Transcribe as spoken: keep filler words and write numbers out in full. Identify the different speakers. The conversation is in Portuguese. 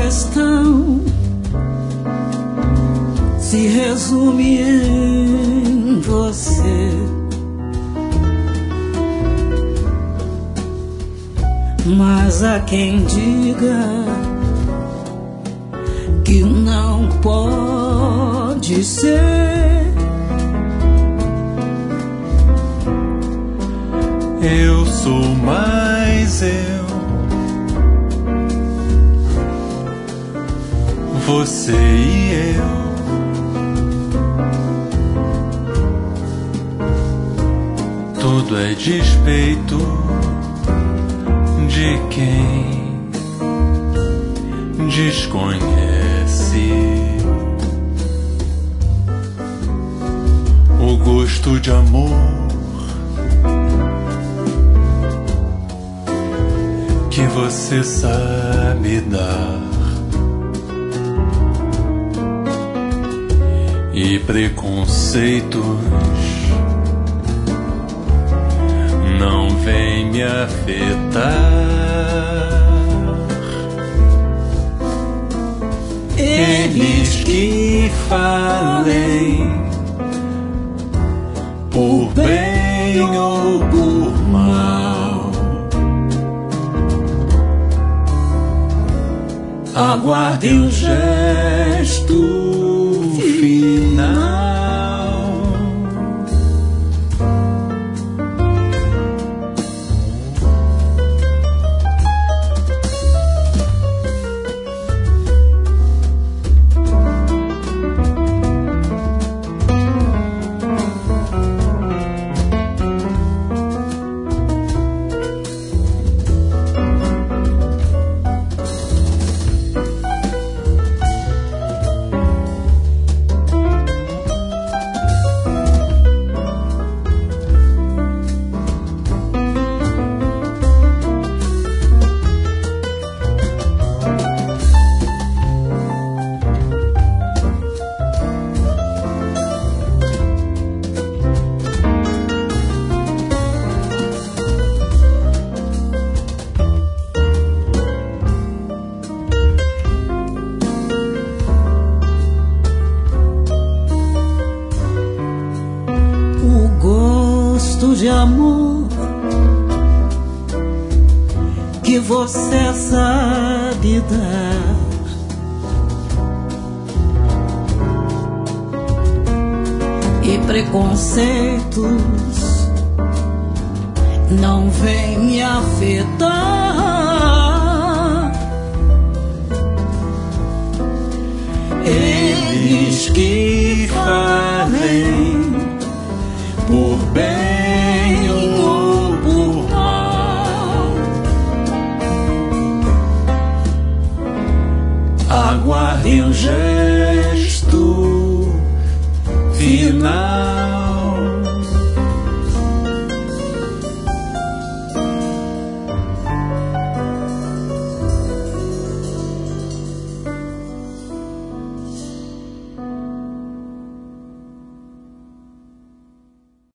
Speaker 1: questão se resume em você. Mas há quem diga que não pode ser.
Speaker 2: Eu sou mais eu, você e eu. Tudo é despeito de quem desconhece o gosto de amor que você sabe dar. E preconceitos não vem me afetar. Eles que falem por bem ou por mal, aguardem o gesto final.
Speaker 1: De amor que você sabe dar, e preconceitos não vem me afetar. Eles que falem por bem ou por mal, aguardem o gesto final.